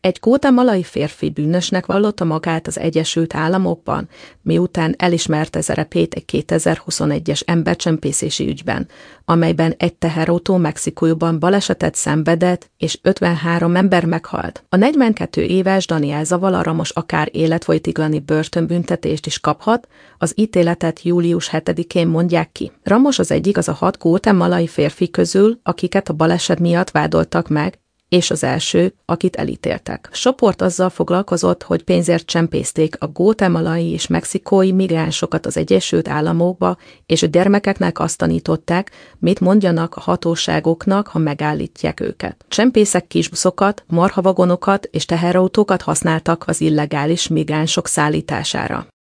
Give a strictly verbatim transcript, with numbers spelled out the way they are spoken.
Egy guatemalai férfi bűnösnek vallotta magát az Egyesült Államokban, miután elismerte szerepét egy kétezer-huszonegyes embercsempészési ügyben, amelyben egy teherautó Mexikóban balesetet szenvedett, és ötvenhárom ember meghalt. A negyvenkét éves Daniel Zavala most akár életfogytiglani börtönbüntetést is kaphat, az ítéletet július hetedikén mondják ki. Ramos az egyik az a hat guatemalai férfi közül, akiket a baleset miatt vádoltak meg, és az első, akit elítéltek. A csoport azzal foglalkozott, hogy pénzért csempészték a guatemalai és mexikói migránsokat az Egyesült Államokba, és a gyermekeknek azt tanították, mit mondjanak a hatóságoknak, ha megállítják őket. Csempészek kisbuszokat, marhavagonokat és teherautókat használtak az illegális migránsok szállítására.